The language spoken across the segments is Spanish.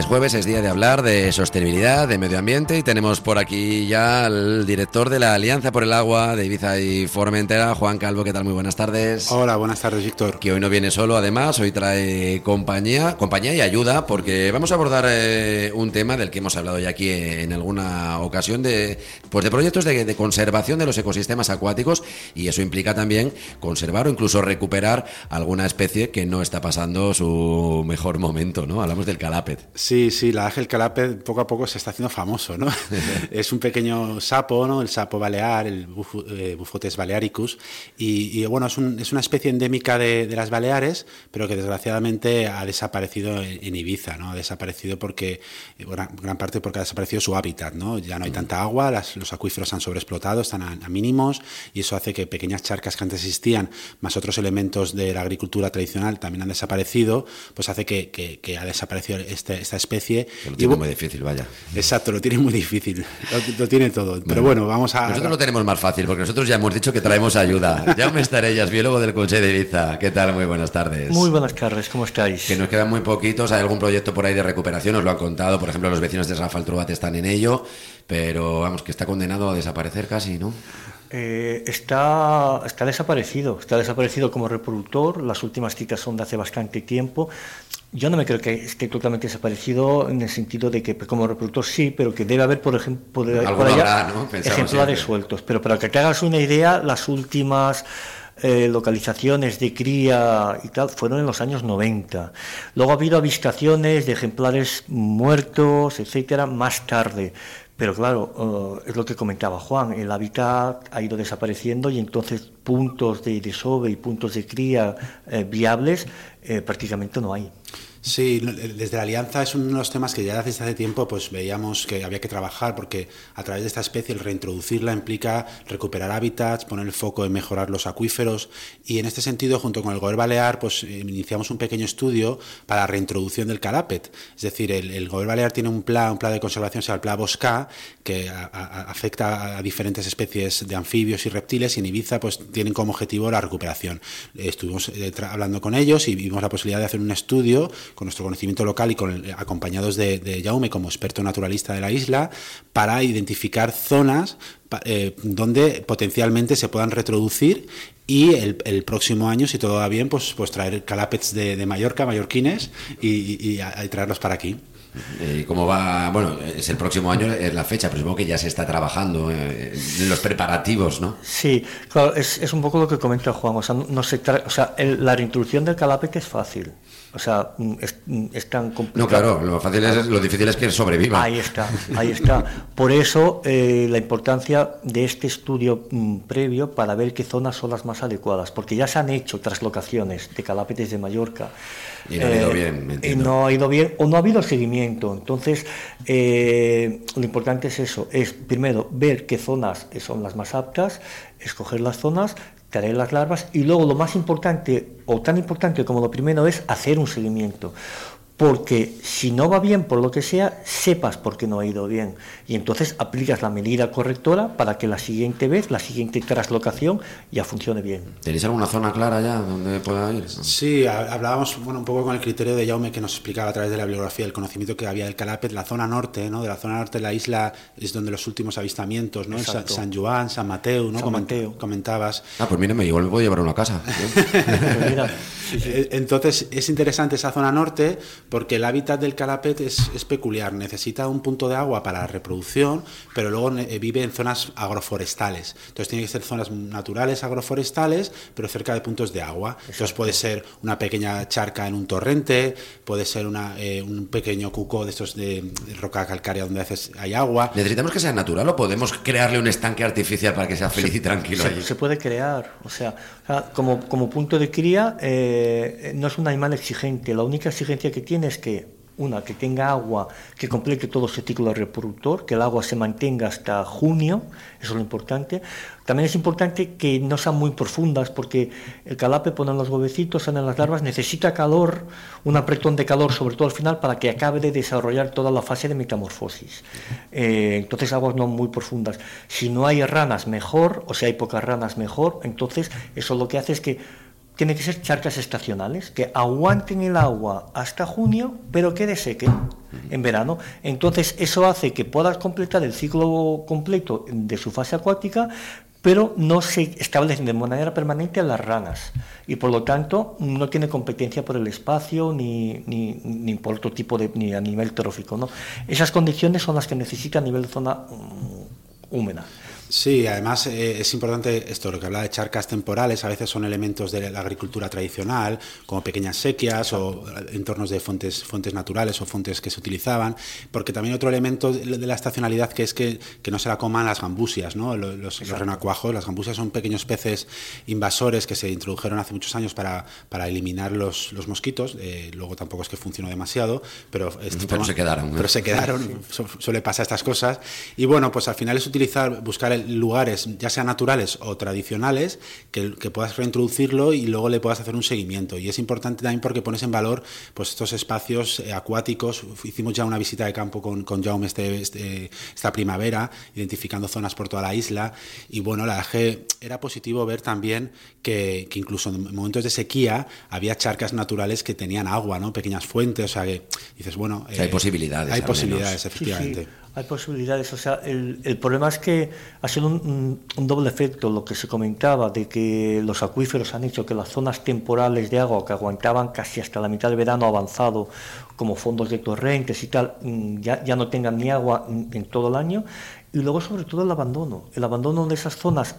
jueves es día de hablar de sostenibilidad, de medio ambiente, y tenemos por aquí ya al director de la Alianza por el Agua de Ibiza y Formentera, Juan Calvo. ¿Qué tal? Muy buenas tardes. Hola, buenas tardes, Víctor. Que hoy no viene solo, además, hoy trae compañía y ayuda, porque vamos a abordar un tema del que hemos hablado ya aquí en alguna ocasión, de proyectos de conservación de los ecosistemas acuáticos, y eso implica también conservar o incluso recuperar alguna especie que no está pasando su mejor momento, ¿no? Hablamos del calàpet. Sí, la el calàpet poco a poco se está haciendo famoso, ¿no? Es un pequeño sapo, ¿no? El sapo balear, el Buphotes balearicus, y bueno, es una especie endémica de las Baleares, pero que desgraciadamente ha desaparecido en Ibiza, ¿no? Ha desaparecido porque, gran parte porque ha desaparecido su hábitat, ¿no? Ya no hay tanta agua, los acuíferos han sobreexplotado, están a mínimos, y eso hace que pequeñas charcas que antes existían, más otros elementos de la agricultura tradicional también han desaparecido, pues hace que ha desaparecido esta especie. Lo tiene muy difícil, vaya. Exacto, lo tiene muy difícil, lo tiene todo. Pero bueno, vamos a... Nosotros lo tenemos más fácil, porque nosotros ya hemos dicho que traemos ayuda. Jaume Estarellas, biólogo del Consell de Ibiza. ¿Qué tal? Muy buenas tardes. Muy buenas tardes, ¿cómo estáis? Que nos quedan muy poquitos, hay algún proyecto por ahí de recuperación, os lo han contado, por ejemplo, los vecinos de Rafeltruat están en ello, pero vamos, que está condenado a desaparecer casi, ¿no? Está desaparecido como reproductor. Las últimas citas son de hace bastante tiempo. Yo no me creo que esté totalmente desaparecido en el sentido de que como reproductor sí, pero que debe haber, por ejemplo, por allá, habrá, ¿no? ejemplares sueltos. Pero para que te hagas una idea, las últimas localizaciones de cría y tal fueron en los años 90. Luego ha habido avistaciones de ejemplares muertos, etcétera, más tarde. Pero claro, es lo que comentaba Juan, el hábitat ha ido desapareciendo y entonces puntos de desove y puntos de cría viables prácticamente no hay. Sí, desde la Alianza es uno de los temas que ya desde hace tiempo pues veíamos que había que trabajar, porque a través de esta especie el reintroducirla implica recuperar hábitats, poner el foco en mejorar los acuíferos, y en este sentido, junto con el Govern Balear, pues iniciamos un pequeño estudio para la reintroducción del calàpet. Es decir, el Govern Balear tiene un plan de conservación, se llama el Pla Boscà, que afecta a diferentes especies de anfibios y reptiles, y en Ibiza pues tienen como objetivo la recuperación. Estuvimos hablando con ellos y vimos la posibilidad de hacer un estudio con nuestro conocimiento local y acompañados de Jaume como experto naturalista de la isla, para identificar zonas donde potencialmente se puedan reproducir, y el próximo año, si todo va bien, pues traer calàpets de Mallorca, mallorquines, y traerlos para aquí. ¿Y cómo va? Bueno, es el próximo año, es la fecha, pero supongo que ya se está trabajando en los preparativos, ¿no? Sí, claro, es un poco lo que comenta Juan. O sea, la reintroducción del calàpet es fácil. O sea, es tan complicado. No, claro, lo difícil es que sobreviva. Ahí está. Por eso la importancia de este estudio previo, para ver qué zonas son las más adecuadas, porque ya se han hecho traslocaciones de calàpetes de Mallorca. Y no ha ido bien, me entiendo. Y no ha ido bien, o no ha habido seguimiento. Entonces, lo importante es eso, es primero ver qué zonas son las más aptas, escoger las zonas, traer las larvas, y luego lo más importante, o tan importante como lo primero, es hacer un seguimiento. Porque si no va bien, por lo que sea, sepas por qué no ha ido bien, y entonces aplicas la medida correctora para que la siguiente vez, la siguiente traslocación, ya funcione bien. ¿Tenéis alguna zona clara ya donde pueda ir? Sí, hablábamos un poco con el criterio de Jaume, que nos explicaba a través de la bibliografía el conocimiento que había del calàpet. La zona norte, ¿no? De la zona norte de la isla es donde los últimos avistamientos, ¿no? San Joan, San Mateu, ¿no? Comentabas. Pues mírame, igual me puedo llevar una casa. Sí. Entonces es interesante esa zona norte, porque el hábitat del calàpet es peculiar, necesita un punto de agua para la reproducción, pero luego vive en zonas agroforestales. Entonces tiene que ser zonas naturales agroforestales, pero cerca de puntos de agua. Exacto. Entonces puede ser una pequeña charca en un torrente, puede ser un pequeño cuco de estos de roca calcárea donde a veces hay agua. ¿Necesitamos que sea natural o podemos crearle un estanque artificial para que sea feliz y tranquilo allí? Se puede crear, o sea como punto de cría no es un animal exigente. La única exigencia que tiene es que tenga agua, que complete todo su ciclo reproductor, que el agua se mantenga hasta junio, eso es lo importante. También es importante que no sean muy profundas, porque el calàpet, ponen los huevecitos, salen las larvas, necesita calor, un apretón de calor, sobre todo al final, para que acabe de desarrollar toda la fase de metamorfosis. Entonces, aguas no muy profundas. Si no hay ranas, mejor, o si hay pocas ranas, mejor. Entonces, eso lo que hace es que tiene que ser charcas estacionales, que aguanten el agua hasta junio, pero que desequen. en verano. Entonces eso hace que puedas completar el ciclo completo de su fase acuática, pero no se establecen de manera permanente las ranas y por lo tanto no tiene competencia por el espacio ni por otro tipo ni a nivel trófico, ¿no? Esas condiciones son las que necesita a nivel de zona húmeda. Sí, además es importante esto, lo que hablaba de charcas temporales, a veces son elementos de la agricultura tradicional, como pequeñas sequías o entornos de fuentes naturales o fuentes que se utilizaban, porque también otro elemento de la estacionalidad que es que no se la coman las gambusias, ¿no? Los renacuajos. Las gambusias son pequeños peces invasores que se introdujeron hace muchos años para eliminar los mosquitos, luego tampoco es que funcionó demasiado, pero se quedaron. Pero se quedaron, suele pasar estas cosas, y bueno, pues al final es buscar lugares, ya sean naturales o tradicionales, que puedas reintroducirlo y luego le puedas hacer un seguimiento. Y es importante también porque pones en valor pues estos espacios acuáticos. Hicimos ya una visita de campo con Jaume esta primavera, identificando zonas por toda la isla, y bueno, la verdad que era positivo ver también que incluso en momentos de sequía había charcas naturales que tenían agua, ¿no? Pequeñas fuentes, o sea que dices, bueno... hay posibilidades. Hay posibilidades, efectivamente. Sí. Hay posibilidades, o sea, el problema es que ha sido un doble efecto, lo que se comentaba, de que los acuíferos han hecho que las zonas temporales de agua que aguantaban casi hasta la mitad del verano avanzado, como fondos de torrentes y tal, ya no tengan ni agua en todo el año. Y luego, sobre todo, el abandono de esas zonas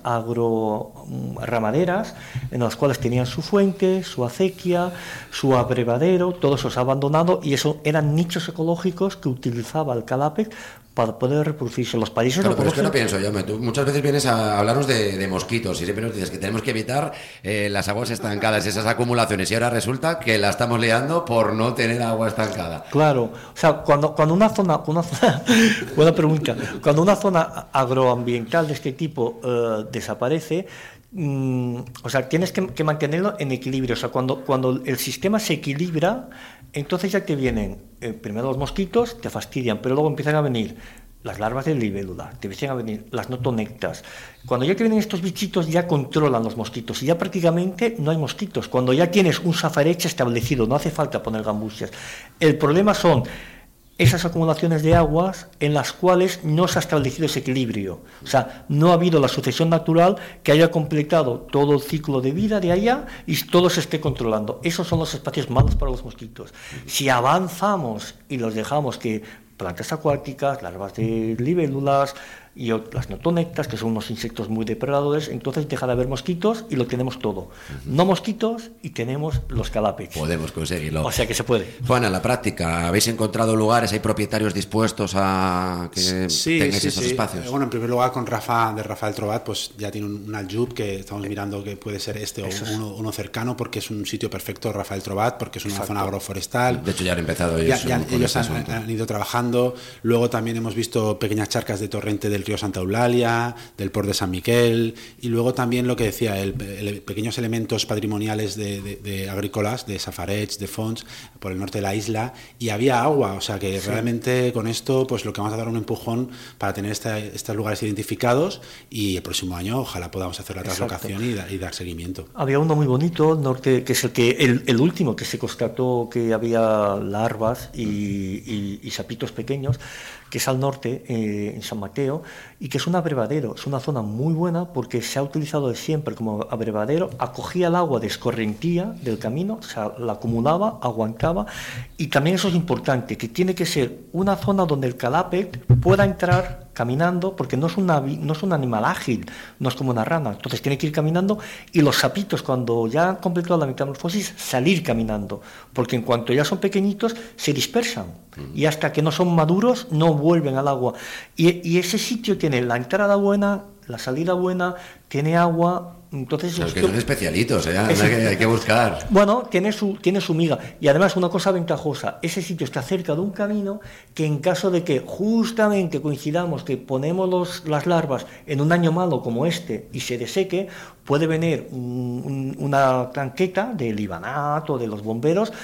agroramaderas, en las cuales tenían su fuente, su acequia, su abrevadero, todo eso se ha abandonado, y eso eran nichos ecológicos que utilizaba el Calapex para poder reproducirse. Los países claro, pero es que no pienso yo, tú muchas veces vienes a hablarnos de mosquitos y siempre nos dices que tenemos que evitar las aguas estancadas, esas acumulaciones, y ahora resulta que la estamos liando por no tener agua estancada. Claro, o sea, cuando una zona buena pregunta, cuando una zona agroambiental de este tipo desaparece, o sea, tienes que mantenerlo en equilibrio. O sea, cuando el sistema se equilibra, entonces ya te vienen primero los mosquitos, te fastidian, pero luego empiezan a venir las larvas de libélula, te empiezan a venir las notonectas. Cuando ya te vienen estos bichitos, ya controlan los mosquitos y ya prácticamente no hay mosquitos. Cuando ya tienes un safareche establecido, no hace falta poner gambusias. El problema son esas acumulaciones de aguas en las cuales no se ha establecido ese equilibrio. O sea, no ha habido la sucesión natural que haya completado todo el ciclo de vida de allá y todo se esté controlando. Esos son los espacios malos para los mosquitos. Si avanzamos y los dejamos que plantas acuáticas, larvas de libélulas y las notonectas, que son unos insectos muy depredadores, entonces deja de haber mosquitos y lo tenemos todo. No mosquitos y tenemos los Calapex. Podemos conseguirlo. O sea que se puede. Juan, en la práctica, ¿habéis encontrado lugares, hay propietarios dispuestos a que tengáis esos espacios? Bueno, en primer lugar con Rafael Trobat, pues ya tiene un aljub que estamos mirando que puede ser uno cercano, porque es un sitio perfecto, Rafael Trobat, porque es una zona agroforestal. De hecho ya han empezado ellos. Ellos han ido trabajando. Luego también hemos visto pequeñas charcas de torrente del río Santa Eulalia, del Port de San Miquel, y luego también lo que decía, pequeños elementos patrimoniales de agrícolas, de safarets, de fonts, por el norte de la isla, y había agua, o sea que realmente con esto pues lo que vamos a dar un empujón para tener estos lugares identificados, y el próximo año ojalá podamos hacer la traslocación y dar seguimiento. Había uno muy bonito, norte, que es el último que se constató que había larvas y sapitos pequeños, que es al norte, en San Mateo, y que es un abrevadero. Es una zona muy buena porque se ha utilizado de siempre como abrevadero, acogía el agua de escorrentía del camino, o sea, la acumulaba, aguantaba, y también eso es importante, que tiene que ser una zona donde el Calapex pueda entrar caminando, porque no es un animal ágil, no es como una rana, entonces tiene que ir caminando, y los sapitos, cuando ya han completado la metamorfosis, salir caminando, porque en cuanto ya son pequeñitos, se dispersan, y hasta que no son maduros, no vuelven al agua. Y ese sitio tiene la entrada buena, la salida buena, tiene agua. Entonces, o sea, que son especialitos, hay que buscar. Bueno, tiene su miga. Y además una cosa ventajosa, ese sitio está cerca de un camino que en caso de que justamente coincidamos que ponemos las larvas en un año malo como este y se deseque, puede venir una tanqueta del Ibanat o de los bomberos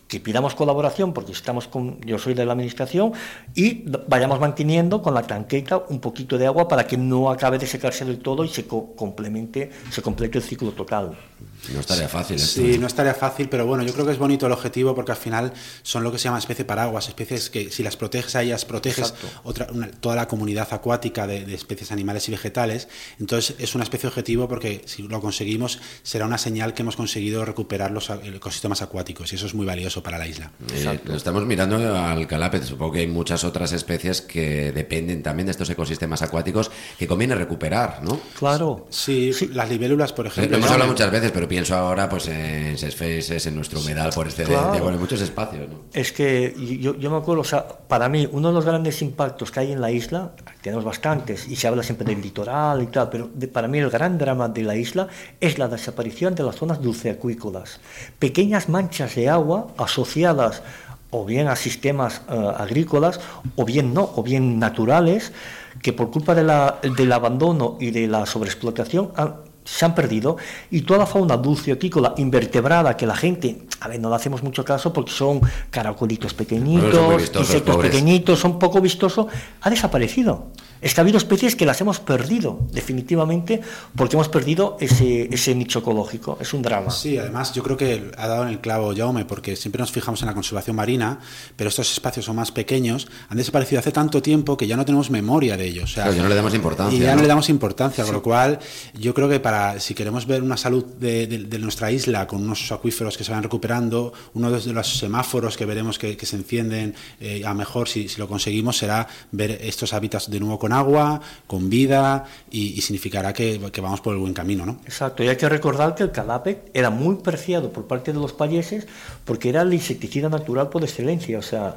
que pidamos colaboración, porque yo soy de la administración, y vayamos manteniendo con la tanqueta un poquito de agua para que no acabe de secarse del todo y se complete el ciclo total. No estaría fácil esto. Sí, no estaría fácil, pero bueno, yo creo que es bonito el objetivo, porque al final son lo que se llama especie paraguas, especies que si las proteges a ellas, proteges toda la comunidad acuática de especies animales y vegetales. Entonces es una especie objetivo, porque si lo conseguimos será una señal que hemos conseguido recuperar los ecosistemas acuáticos, y eso es muy valioso para la isla. Lo estamos mirando al calápez. Supongo que hay muchas otras especies que dependen también de estos ecosistemas acuáticos que conviene recuperar, ¿no? Claro. Sí, las libélulas, por ejemplo. Lo hemos hablado muchas veces, pero pienso ahora pues en sesfeses, en nuestro humedal por excelencia, bueno, en muchos espacios, ¿no? Es que yo me acuerdo, o sea, para mí uno de los grandes impactos que hay en la isla, tenemos bastantes y se habla siempre del litoral y tal, pero para mí el gran drama de la isla es la desaparición de las zonas dulceacuícolas, pequeñas manchas de agua asociadas o bien a sistemas agrícolas o bien no, o bien naturales, que por culpa del abandono y de la sobreexplotación se han perdido, y toda la fauna dulceacuícola invertebrada que la gente, no le hacemos mucho caso porque son caracolitos pequeñitos, insectos pequeñitos, son poco vistosos, ha desaparecido. Es que ha habido especies que las hemos perdido definitivamente porque hemos perdido ese nicho ecológico. Es un drama. Sí, además yo creo que ha dado en el clavo Jaume, porque siempre nos fijamos en la conservación marina, pero estos espacios son más pequeños, han desaparecido hace tanto tiempo que ya no tenemos memoria de ellos. O sea, ya no le damos importancia. Y ya no le damos importancia, con lo cual yo creo que si queremos ver una salud de nuestra isla con unos acuíferos que se van recuperando, uno de los semáforos que veremos que se encienden a mejor, si lo conseguimos, será ver estos hábitats de nuevo con agua, con vida, y significará que vamos por el buen camino, ¿no? Exacto, y hay que recordar que el calápez era muy preciado por parte de los payeses porque era el insecticida natural por excelencia. O sea,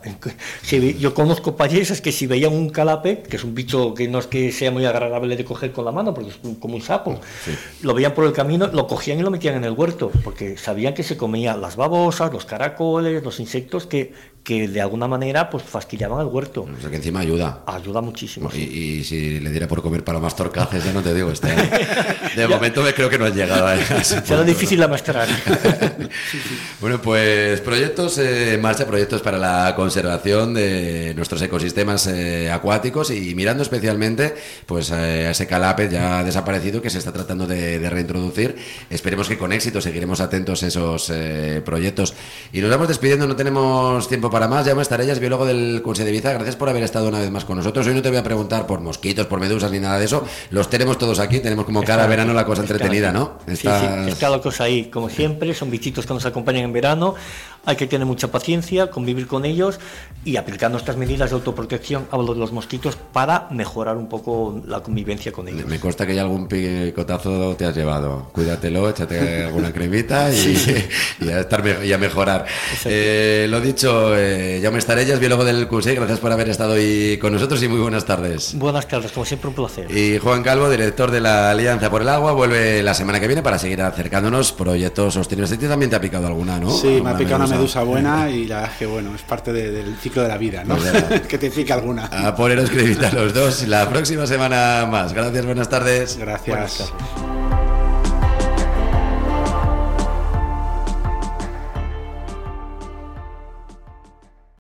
yo conozco payeses que si veían un calápez, que es un bicho que no es que sea muy agradable de coger con la mano porque es como un sapo, sí, lo veían por el camino, lo cogían y lo metían en el huerto porque sabían que se comían las babosas, los caracoles, los insectos que de alguna manera pues fastidiaban el huerto. O sea que encima ayuda. Ayuda muchísimo. Y si le diera por comer palomas torcaces, ya no te digo, de momento creo que no has llegado a ese punto. Será difícil la maestrar. Bueno, pues proyectos en marcha, proyectos para la conservación de nuestros ecosistemas acuáticos, y mirando especialmente pues a ese calápez ya desaparecido que se está tratando de reintroducir. Esperemos que con éxito, seguiremos atentos a esos proyectos. Y nos vamos despidiendo, no tenemos tiempo para más. Jaume Estarellas, biólogo del Consell d'Eivissa, gracias por haber estado una vez más con nosotros. Hoy no te voy a preguntar por mosquitos, por medusas ni nada de eso, los tenemos todos aquí, tenemos como cada verano la cosa entretenida, ¿no? Sí, está la cosa ahí, como siempre, son bichitos que nos acompañan en verano, hay que tener mucha paciencia, convivir con ellos y aplicar nuestras medidas de autoprotección a los mosquitos para mejorar un poco la convivencia con ellos. Me consta que ya algún picotazo te has llevado, cuídatelo, échate alguna cremita y a mejorar. Lo dicho, Jaume Estarellas, biólogo del Consell, gracias por haber estado hoy con nosotros y muy buenas tardes. Buenas tardes, como siempre un placer. Y Juan Calvo, director de la Alianza por el Agua, vuelve la semana que viene para seguir acercándonos proyectos sostenibles. Este también te ha picado alguna, ¿no? Sí, me ha picado una medusa buena y la verdad es que bueno, es parte del ciclo de la vida, ¿no? Pues que te pica alguna. A poneros cremita los dos la próxima semana más. Gracias, buenas tardes. Gracias. Buenas tardes.